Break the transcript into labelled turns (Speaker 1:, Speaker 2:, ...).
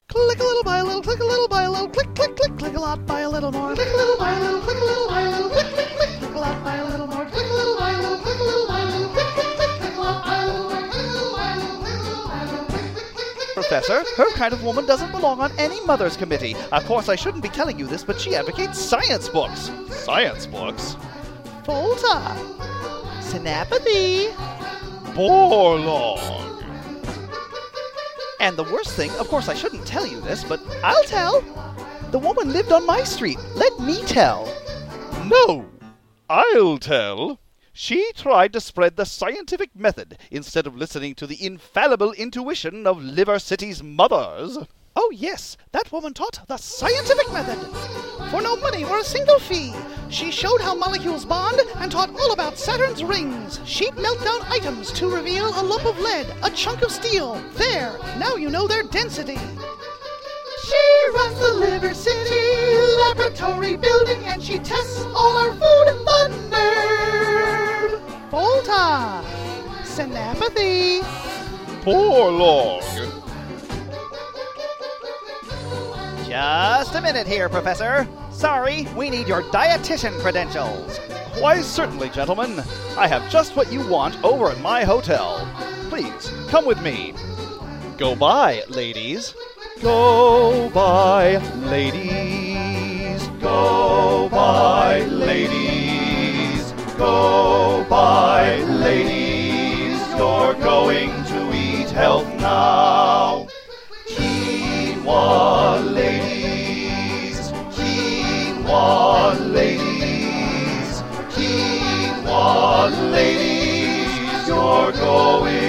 Speaker 1: Click a little, buy a little, click a little, buy a little, click, click, click, click a lot, buy a little more. Click a little, buy a little, click a little, buy a little, click, click, click, click a lot, buy a little more. Click a little, buy a little, click a little, buy a little, click, click, click, click a lot, buy a little more. Click a little, buy a little, click a little, buy a little, click, click, click, click.
Speaker 2: Professor, her kind of woman doesn't belong on any mother's committee. Of course, I shouldn't be telling you this, but she advocates science books.
Speaker 3: Science books?
Speaker 1: Volta. Synapathy.
Speaker 3: Borlaug.
Speaker 2: And the worst thing, of course I shouldn't tell you this, but I'll tell. The woman lived on my street. Let me tell.
Speaker 3: No, I'll tell. She tried to spread the scientific method instead of listening to the infallible intuition of Liver City's mothers.
Speaker 1: Oh yes, that woman taught the scientific method. For no money or a single fee. She showed how molecules bond and taught all about Saturn's rings. She'd melt down items to reveal a lump of lead, a chunk of steel. There, now you know their density. She runs the Liver City laboratory building, and she tests all our food in the nerve. Volta. Synapathy.
Speaker 3: Borlaug.
Speaker 2: Just a minute here, Professor. Sorry, we need your dietitian credentials.
Speaker 3: Why, certainly, gentlemen. I have just what you want over at my hotel. Please, come with me. Go by, ladies. Go by, ladies. Go by, ladies. Go by, ladies. You're going to eat health now. Quinoa, ladies. Quinoa, ladies. Quinoa, ladies. You're going